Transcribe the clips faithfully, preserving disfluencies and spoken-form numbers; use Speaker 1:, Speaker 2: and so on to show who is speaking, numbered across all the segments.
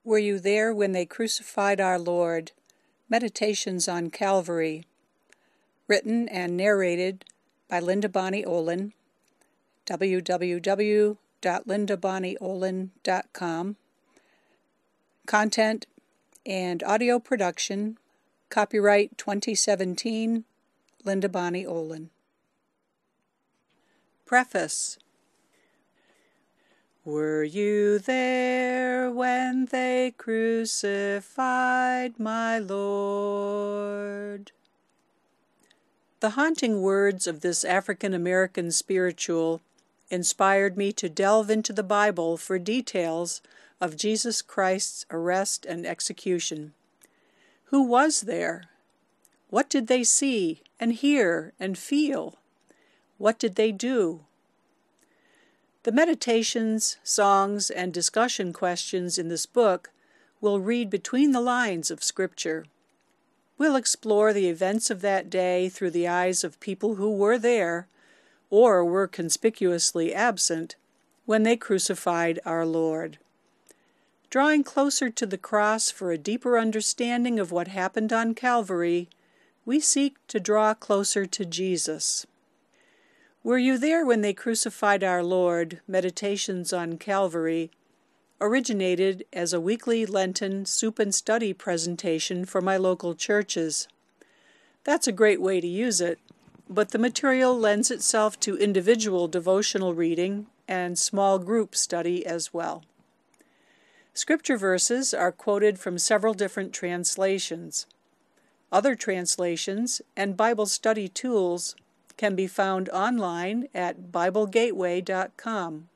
Speaker 1: Were you there when they crucified our Lord? Meditations on Calvary. Written and narrated by Linda Bonnie Olin. w w w dot linda bonnie olin dot com. Content and audio production. Copyright twenty seventeen. Linda Bonnie Olin. Preface. Were you there when they crucified my Lord? The haunting words of this African-American spiritual inspired me to delve into the Bible for details of Jesus Christ's arrest and execution. Who was there? What did they see and hear and feel? What did they do? The meditations, songs, and discussion questions in this book will read between the lines of Scripture. We'll explore the events of that day through the eyes of people who were there, or were conspicuously absent, when they crucified our Lord. Drawing closer to the cross for a deeper understanding of what happened on Calvary, we seek to draw closer to Jesus. Were you there when they crucified our Lord? Meditations on Calvary originated as a weekly Lenten soup and study presentation for my local churches. That's a great way to use it, but the material lends itself to individual devotional reading and small group study as well. Scripture verses are quoted from several different translations. Other translations and Bible study tools can be found online at bible gateway dot com.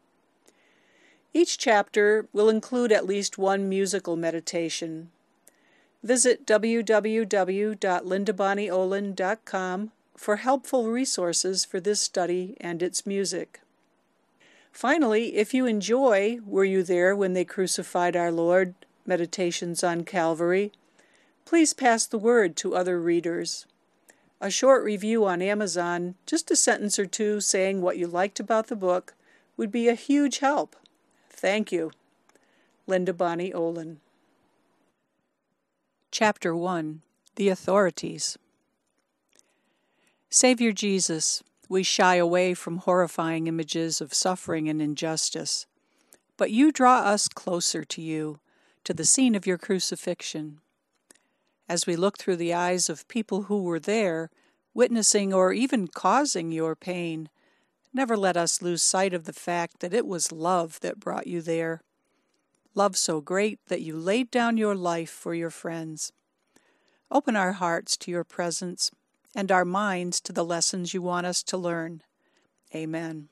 Speaker 1: Each chapter will include at least one musical meditation. Visit w w w dot linda bonnie olin dot com for helpful resources for this study and its music. Finally, if you enjoy Were You There When They Crucified Our Lord? Meditations on Calvary, please pass the word to other readers. A short review on Amazon, just a sentence or two saying what you liked about the book, would be a huge help. Thank you. Linda Bonnie Olin. Chapter one. The Authorities. Savior Jesus, we shy away from horrifying images of suffering and injustice, but you draw us closer to you, to the scene of your crucifixion. As we look through the eyes of people who were there, witnessing or even causing your pain, never let us lose sight of the fact that it was love that brought you there. Love so great that you laid down your life for your friends. Open our hearts to your presence and our minds to the lessons you want us to learn. Amen.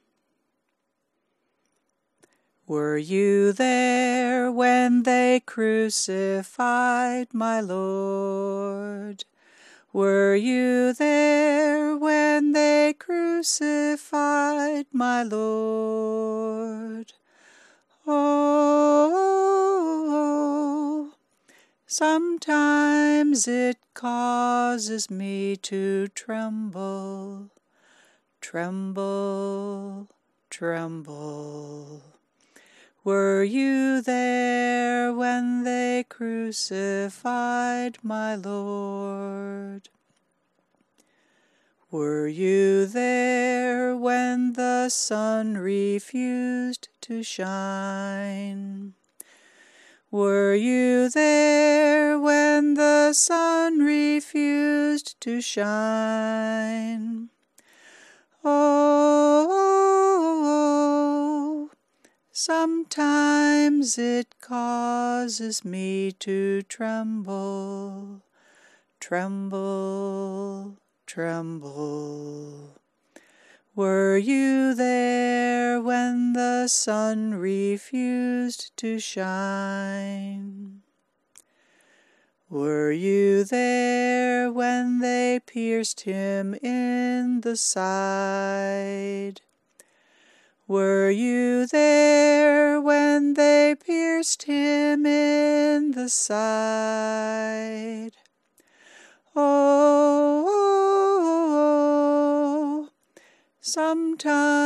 Speaker 1: Were you there when they crucified my Lord? Were you there when they crucified my Lord? Oh, sometimes it causes me to tremble, tremble, tremble. Were you there when they crucified my Lord? Were you there when the sun refused to shine? Were you there when the sun refused to shine? Oh, sometimes it causes me to tremble, tremble, tremble. Were you there when the sun refused to shine? Were you there when they pierced him in the side? Were you there when they pierced him in the side? Oh,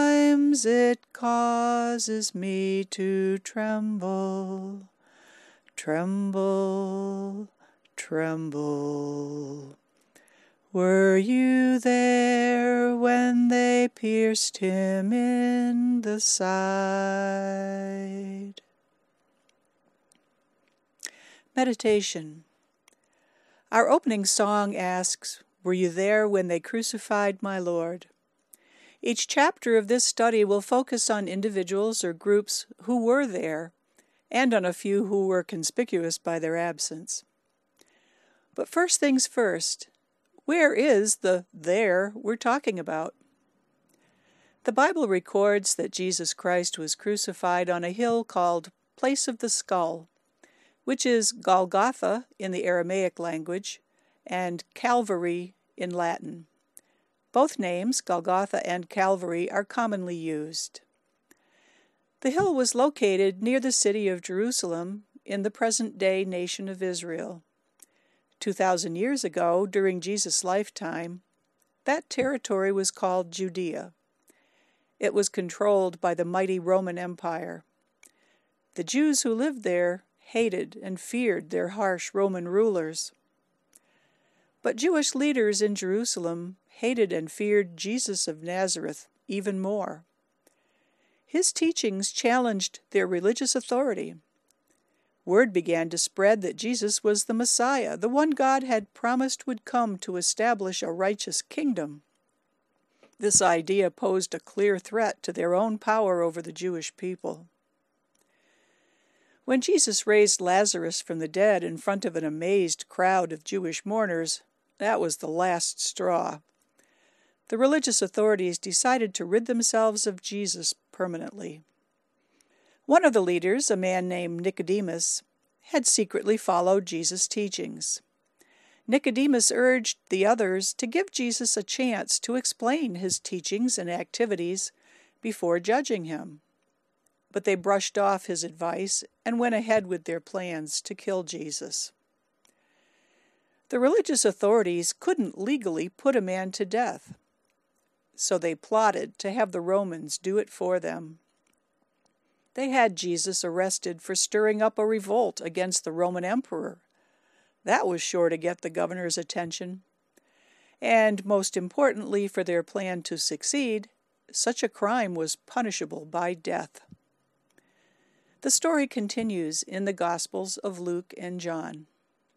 Speaker 1: sometimes it causes me to tremble, Tremble, tremble. Were you there when they pierced him in the side? Meditation. Our opening song asks, "Were you there when they crucified my Lord?" Each chapter of this study will focus on individuals or groups who were there, and on a few who were conspicuous by their absence. But first things first, where is the there we're talking about? The Bible records that Jesus Christ was crucified on a hill called Place of the Skull, which is Golgotha in the Aramaic language and Calvary in Latin. Both names, Golgotha and Calvary, are commonly used. The hill was located near the city of Jerusalem in the present-day nation of Israel. Two thousand years ago, during Jesus' lifetime, that territory was called Judea. It was controlled by the mighty Roman Empire. The Jews who lived there hated and feared their harsh Roman rulers. But Jewish leaders in Jerusalem hated and feared Jesus of Nazareth even more. His teachings challenged their religious authority. Word began to spread that Jesus was the Messiah, the one God had promised would come to establish a righteous kingdom. This idea posed a clear threat to their own power over the Jewish people. When Jesus raised Lazarus from the dead in front of an amazed crowd of Jewish mourners, that was the last straw. The religious authorities decided to rid themselves of Jesus permanently. One of the leaders, a man named Nicodemus, had secretly followed Jesus' teachings. Nicodemus urged the others to give Jesus a chance to explain his teachings and activities before judging him. But they brushed off his advice and went ahead with their plans to kill Jesus. The religious authorities couldn't legally put a man to death, so they plotted to have the Romans do it for them. They had Jesus arrested for stirring up a revolt against the Roman emperor. That was sure to get the governor's attention. And most importantly for their plan to succeed, such a crime was punishable by death. The story continues in the Gospels of Luke and John.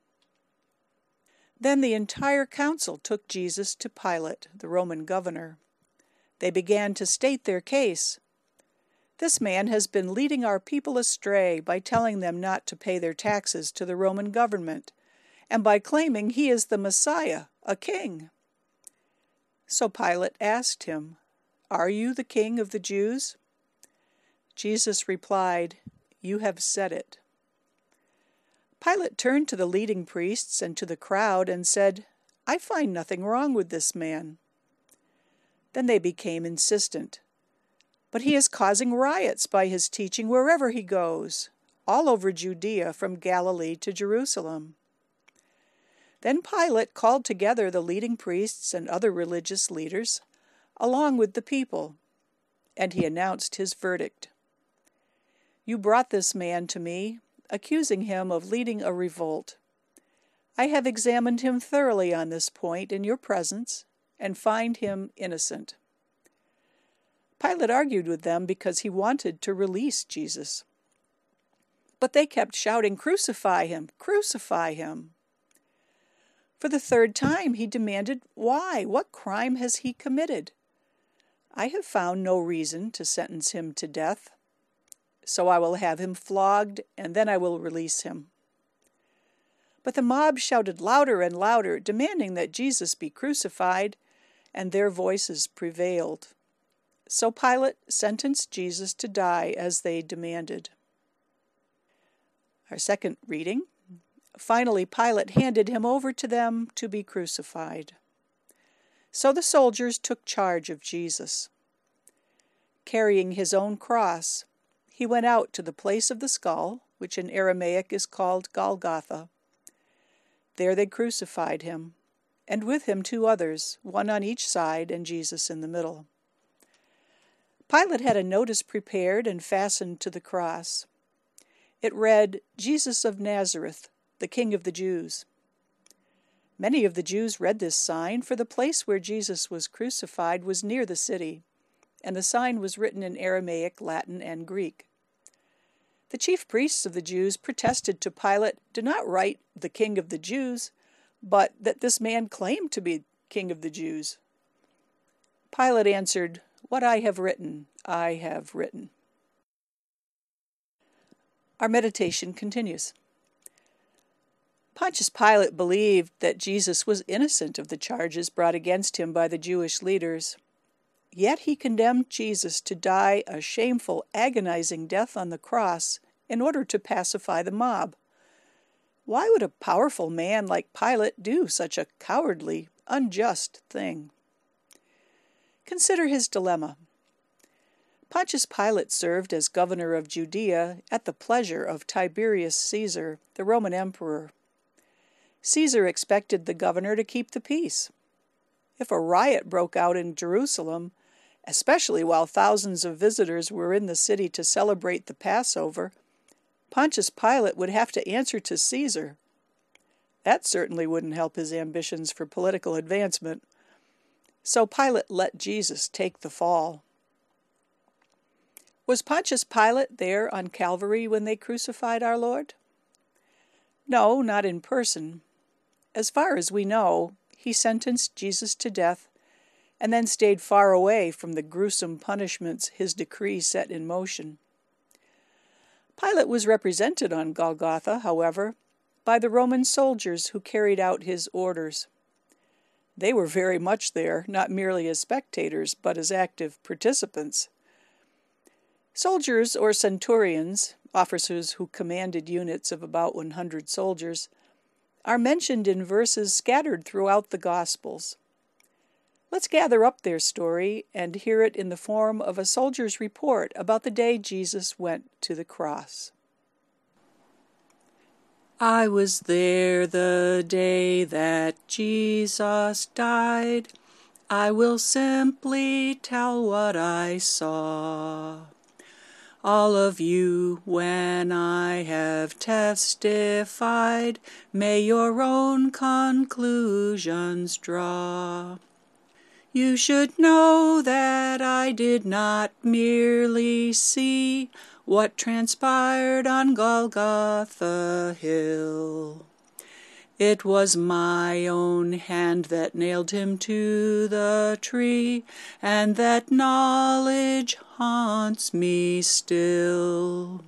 Speaker 1: Then the entire council took Jesus to Pilate, the Roman governor. They began to state their case. "This man has been leading our people astray by telling them not to pay their taxes to the Roman government, and by claiming he is the Messiah, a king." So Pilate asked him, "Are you the king of the Jews?" Jesus replied, "You have said it." Pilate turned to the leading priests and to the crowd and said, "I find nothing wrong with this man." Then they became insistent. "But he is causing riots by his teaching wherever he goes, all over Judea from Galilee to Jerusalem." Then Pilate called together the leading priests and other religious leaders, along with the people, and he announced his verdict. "You brought this man to me, accusing him of leading a revolt. I have examined him thoroughly on this point in your presence, and find him innocent." Pilate argued with them because he wanted to release Jesus. But they kept shouting, "Crucify him! Crucify him!" For the third time he demanded, "Why? What crime has he committed? I have found no reason to sentence him to death. So I will have him flogged, and then I will release him." But the mob shouted louder and louder, demanding that Jesus be crucified, and their voices prevailed. So Pilate sentenced Jesus to die as they demanded. Our second reading. Finally, Pilate handed him over to them to be crucified. So the soldiers took charge of Jesus. Carrying his own cross, he went out to the place of the skull, which in Aramaic is called Golgotha. There they crucified him, and with him two others, one on each side and Jesus in the middle. Pilate had a notice prepared and fastened to the cross. It read, "Jesus of Nazareth, the King of the Jews." Many of the Jews read this sign, for the place where Jesus was crucified was near the city, and the sign was written in Aramaic, Latin, and Greek. The chief priests of the Jews protested to Pilate, "Do not write the King of the Jews, but that this man claimed to be King of the Jews." Pilate answered, "What I have written, I have written." Our meditation continues. Pontius Pilate believed that Jesus was innocent of the charges brought against him by the Jewish leaders. Yet he condemned Jesus to die a shameful, agonizing death on the cross in order to pacify the mob. Why would a powerful man like Pilate do such a cowardly, unjust thing? Consider his dilemma. Pontius Pilate served as governor of Judea at the pleasure of Tiberius Caesar, the Roman emperor. Caesar expected the governor to keep the peace. If a riot broke out in Jerusalem, especially while thousands of visitors were in the city to celebrate the Passover, Pontius Pilate would have to answer to Caesar. That certainly wouldn't help his ambitions for political advancement. So Pilate let Jesus take the fall. Was Pontius Pilate there on Calvary when they crucified our Lord? No, not in person. As far as we know, he sentenced Jesus to death and then stayed far away from the gruesome punishments his decree set in motion. Pilate was represented on Golgotha, however, by the Roman soldiers who carried out his orders. They were very much there, not merely as spectators, but as active participants. Soldiers or centurions, officers who commanded units of about one hundred soldiers, are mentioned in verses scattered throughout the Gospels. Let's gather up their story and hear it in the form of a soldier's report about the day Jesus went to the cross. I was there the day that Jesus died. I will simply tell what I saw. All of you, when I have testified, may your own conclusions draw. You should know that I did not merely see what transpired on Golgotha Hill. It was my own hand that nailed him to the tree, and that knowledge haunts me still.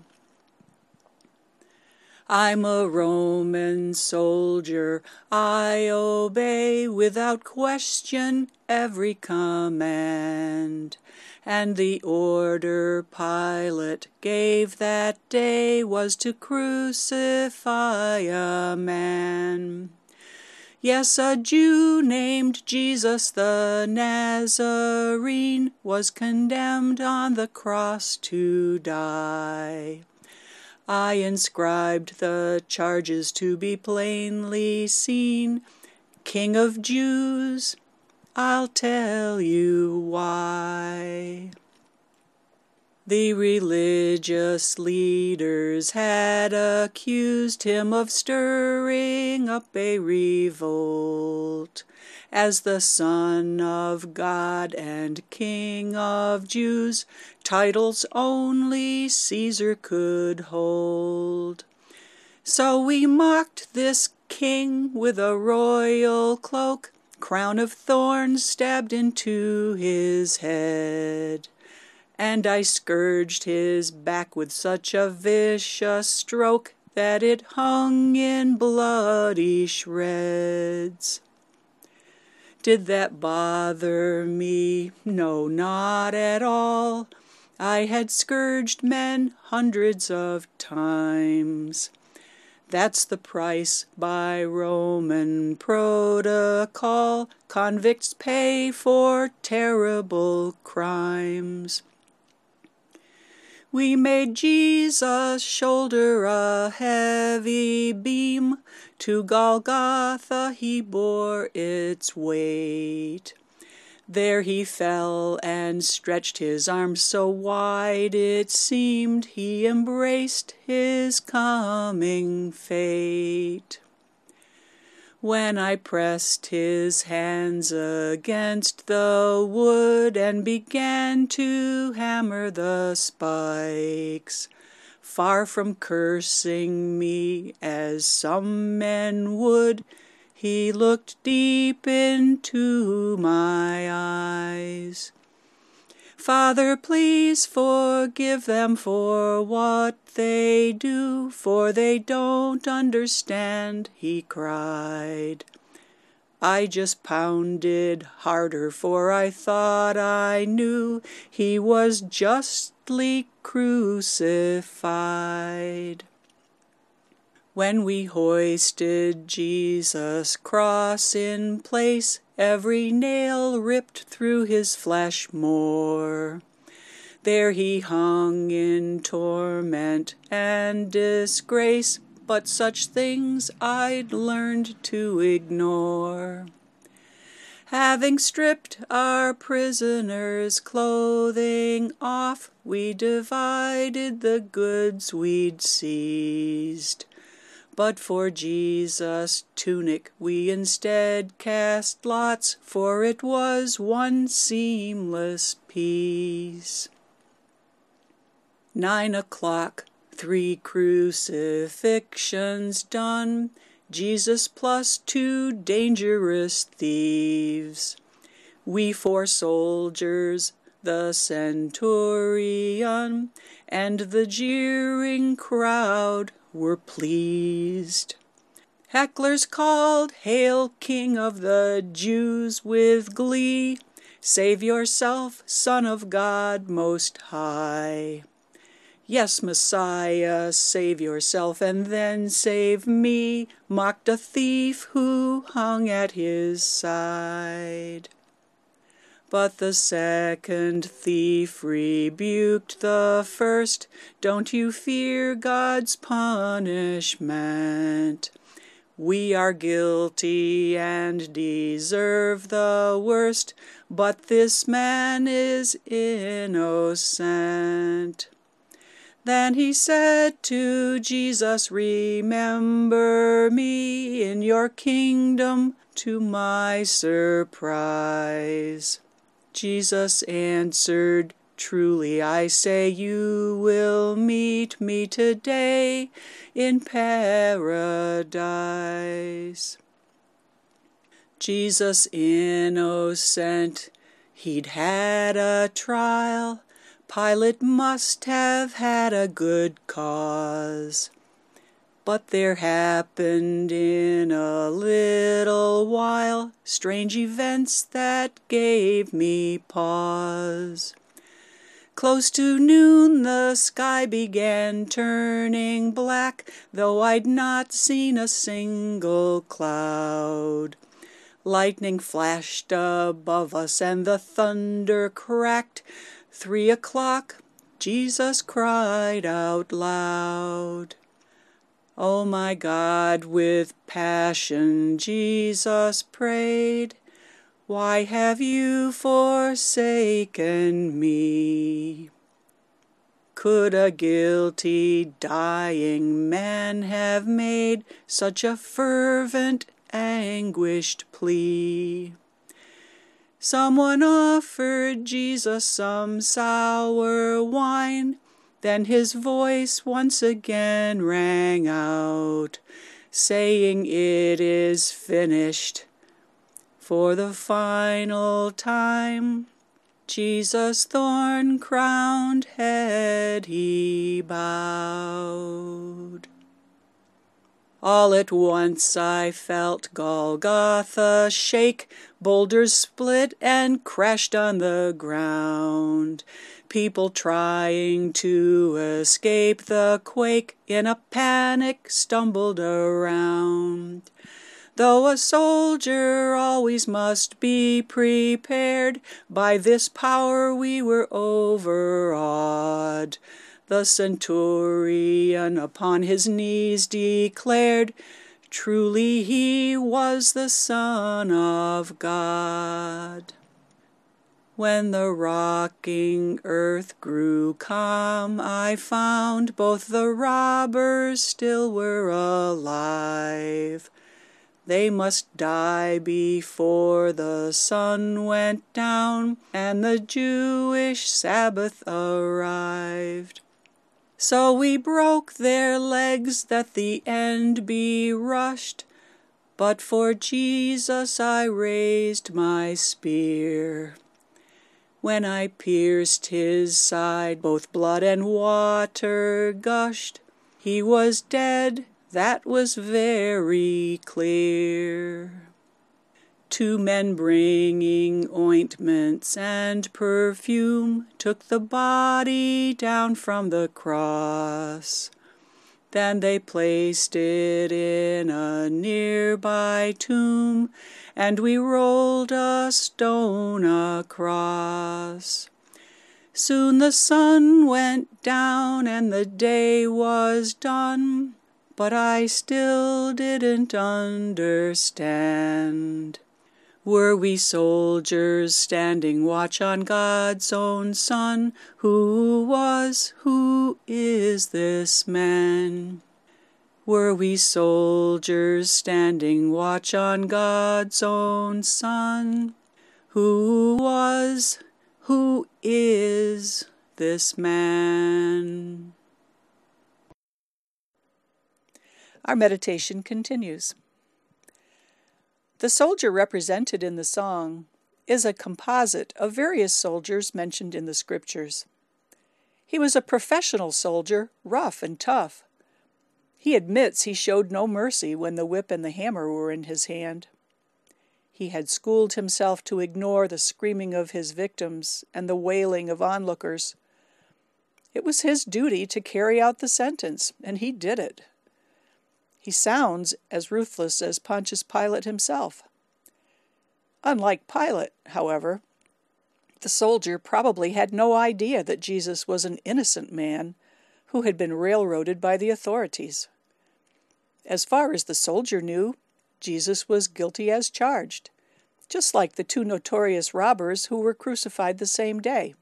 Speaker 1: I'm a Roman soldier, I obey without question every command, and the order Pilate gave that day was to crucify a man. Yes, a Jew named Jesus the Nazarene was condemned on the cross to die. I inscribed the charges to be plainly seen. King of Jews, I'll tell you why. The religious leaders had accused him of stirring up a revolt. As the Son of God and King of Jews, titles only Caesar could hold. So we mocked this king with a royal cloak, crown of thorns stabbed into his head. And I scourged his back with such a vicious stroke that it hung in bloody shreds. Did that bother me? No, not at all. I had scourged men hundreds of times. That's the price by Roman protocol convicts pay for terrible crimes. We made Jesus shoulder a heavy beam. To Golgotha he bore its weight. There he fell and stretched his arms so wide it seemed he embraced his coming fate. When I pressed his hands against the wood and began to hammer the spikes, far from cursing me as some men would, he looked deep into my eyes. "Father, please forgive them for what they do, for they don't understand," he cried. I just pounded harder, for I thought I knew he was justly crucified. When we hoisted Jesus' cross in place, every nail ripped through his flesh more. There he hung in torment and disgrace, but such things I'd learned to ignore. Having stripped our prisoner's clothing off, we divided the goods we'd seized. But for Jesus' tunic we instead cast lots, for it was one seamless piece. Nine o'clock, three crucifixions done, Jesus plus two dangerous thieves. We four soldiers, the centurion, and the jeering crowd were pleased. Hecklers called, "Hail, King of the Jews," with glee. "Save yourself, Son of God Most High." "Yes, Messiah, save yourself and then save me," mocked a thief who hung at his side. But the second thief rebuked the first, "Don't you fear God's punishment. We are guilty and deserve the worst, but this man is innocent." Then he said to Jesus, "Remember me in your kingdom," to my surprise. Jesus answered, "Truly I say, you will meet me today in paradise." Jesus innocent, he'd had a trial. Pilate must have had a good cause. But there happened in a little while strange events that gave me pause. Close to noon the sky began turning black, though I'd not seen a single cloud. Lightning flashed above us and the thunder cracked. Three o'clock, Jesus cried out loud. "Oh my God," with passion Jesus prayed, "why have you forsaken me?" Could a guilty, dying man have made such a fervent, anguished plea? Someone offered Jesus some sour wine. Then his voice once again rang out, saying, "It is finished." For the final time, Jesus' thorn-crowned head he bowed. All at once I felt Golgotha shake, boulders split and crashed on the ground. People trying to escape the quake in a panic stumbled around. Though a soldier always must be prepared, by this power we were overawed. The centurion upon his knees declared, truly he was the Son of God. When the rocking earth grew calm, I found both the robbers still were alive. They must die before the sun went down and the Jewish Sabbath arrived. So we broke their legs that the end be rushed, but for Jesus I raised my spear. When I pierced his side, both blood and water gushed. He was dead, that was very clear. Two men bringing ointments and perfume took the body down from the cross. Then they placed it in a nearby tomb, and we rolled a stone across. Soon the sun went down and the day was done, but I still didn't understand. Were we soldiers standing watch on God's own Son? Who was, who is this man? Were we soldiers standing watch on God's own Son? Who was, who is this man? Our meditation continues. The soldier represented in the song is a composite of various soldiers mentioned in the scriptures. He was a professional soldier, rough and tough. He admits he showed no mercy when the whip and the hammer were in his hand. He had schooled himself to ignore the screaming of his victims and the wailing of onlookers. It was his duty to carry out the sentence, and he did it. He sounds as ruthless as Pontius Pilate himself. Unlike Pilate, however, the soldier probably had no idea that Jesus was an innocent man who had been railroaded by the authorities. As far as the soldier knew, Jesus was guilty as charged, just like the two notorious robbers who were crucified the same day.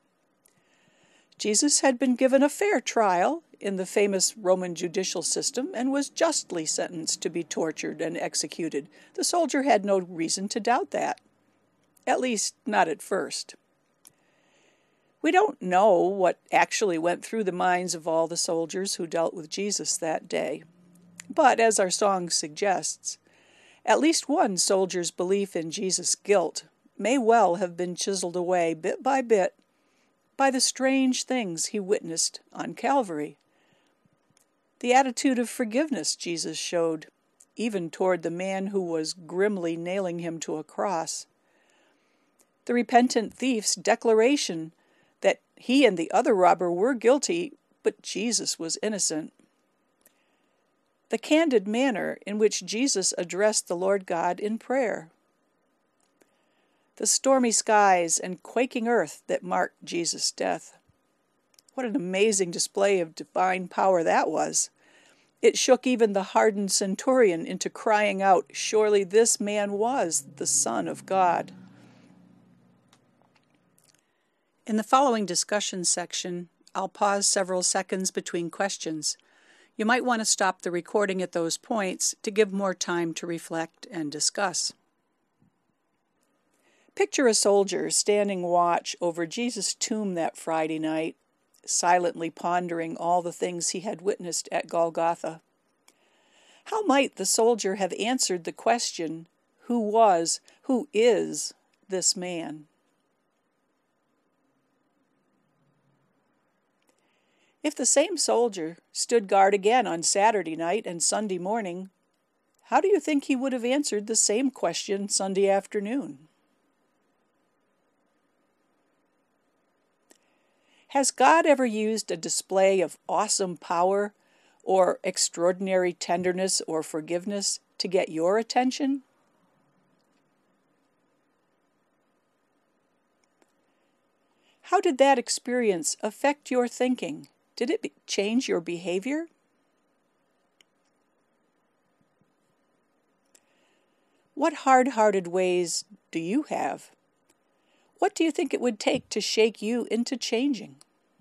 Speaker 1: Jesus had been given a fair trial in the famous Roman judicial system and was justly sentenced to be tortured and executed. The soldier had no reason to doubt that, at least not at first. We don't know what actually went through the minds of all the soldiers who dealt with Jesus that day, but as our song suggests, at least one soldier's belief in Jesus' guilt may well have been chiseled away bit by bit by the strange things he witnessed on Calvary. The attitude of forgiveness Jesus showed, even toward the man who was grimly nailing him to a cross. The repentant thief's declaration that he and the other robber were guilty, but Jesus was innocent. The candid manner in which Jesus addressed the Lord God in prayer. The stormy skies and quaking earth that marked Jesus' death. What an amazing display of divine power that was. It shook even the hardened centurion into crying out, "Surely this man was the Son of God." In the following discussion section, I'll pause several seconds between questions. You might want to stop the recording at those points to give more time to reflect and discuss. Picture a soldier standing watch over Jesus' tomb that Friday night, silently pondering all the things he had witnessed at Golgotha. How might the soldier have answered the question, who was, who is this man? If the same soldier stood guard again on Saturday night and Sunday morning, how do you think he would have answered the same question Sunday afternoon? Has God ever used a display of awesome power or extraordinary tenderness or forgiveness to get your attention? How did that experience affect your thinking? Did it be- change your behavior? What hard-hearted ways do you have? What do you think it would take to shake you into changing?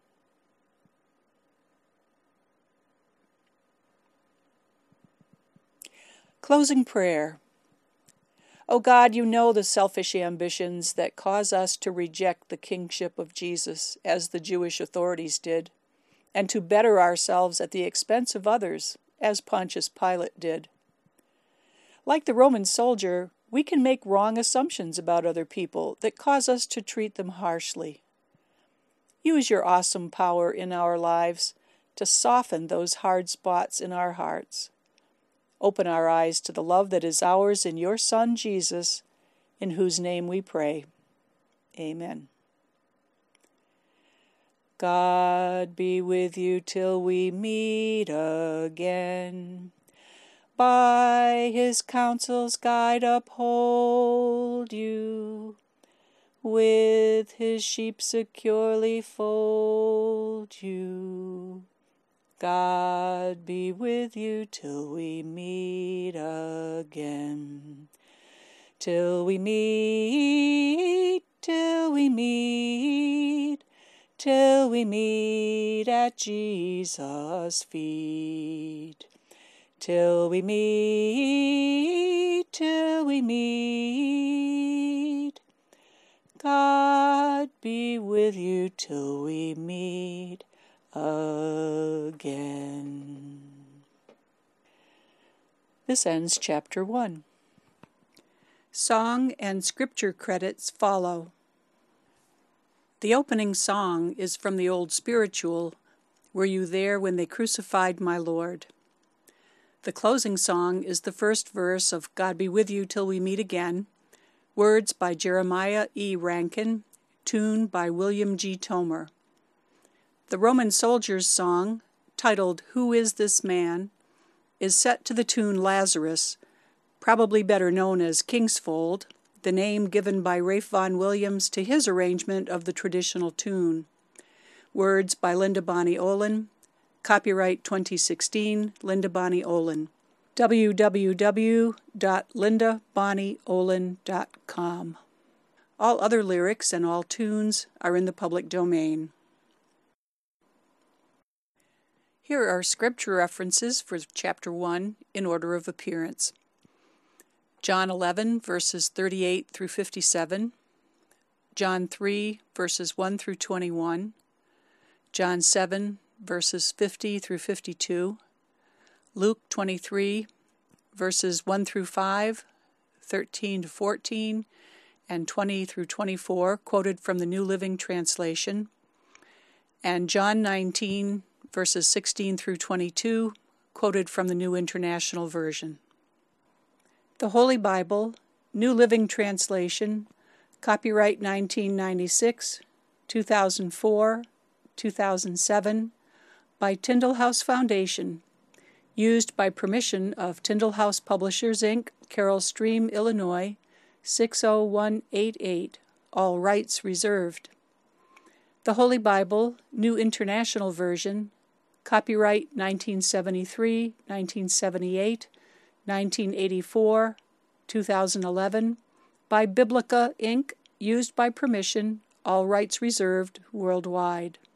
Speaker 1: Closing prayer. O God, you know the selfish ambitions that cause us to reject the kingship of Jesus, as the Jewish authorities did, and to better ourselves at the expense of others, as Pontius Pilate did. Like the Roman soldier, we can make wrong assumptions about other people that cause us to treat them harshly. Use your awesome power in our lives to soften those hard spots in our hearts. Open our eyes to the love that is ours in your Son, Jesus, in whose name we pray. Amen. God be with you till we meet again. By his counsel's guide uphold you. With his sheep securely fold you. God be with you till we meet again. Till we meet, till we meet, till we meet at Jesus' feet. Till we meet, till we meet. God be with you till we meet again. This ends chapter one. Song and scripture credits follow. The opening song is from the old spiritual, Were You There When They Crucified My Lord? The closing song is the first verse of God Be With You Till We Meet Again, words by Jeremiah E. Rankin, tune by William G. Tomer. The Roman soldier's song, titled Who Is This Man?, is set to the tune Lazarus, probably better known as Kingsfold, the name given by Ralph Vaughan Williams to his arrangement of the traditional tune. Words by Linda Bonnie Olin, copyright twenty sixteen, Linda Bonnie Olin. w w w dot linda bonnie olin dot com. All other lyrics and all tunes are in the public domain. Here are scripture references for chapter one in order of appearance. John eleven, verses thirty-eight through fifty-seven, John three, verses one through twenty-one, John seven, verses fifty through fifty-two, Luke twenty-three, verses one through five, thirteen to fourteen, and twenty through twenty-four, quoted from the New Living Translation, and John nineteen, verses sixteen through twenty-two, quoted from the New International Version. The Holy Bible, New Living Translation, copyright nineteen ninety-six, two thousand four, two thousand seven, by Tyndale House Foundation, used by permission of Tyndale House Publishers, Incorporated, Carroll Stream, Illinois, six oh one eight eight, all rights reserved. The Holy Bible, New International Version, copyright nineteen seventy-three, nineteen seventy-eight, nineteen eighty-four, two thousand eleven, by Biblica, Incorporated, used by permission, all rights reserved, worldwide.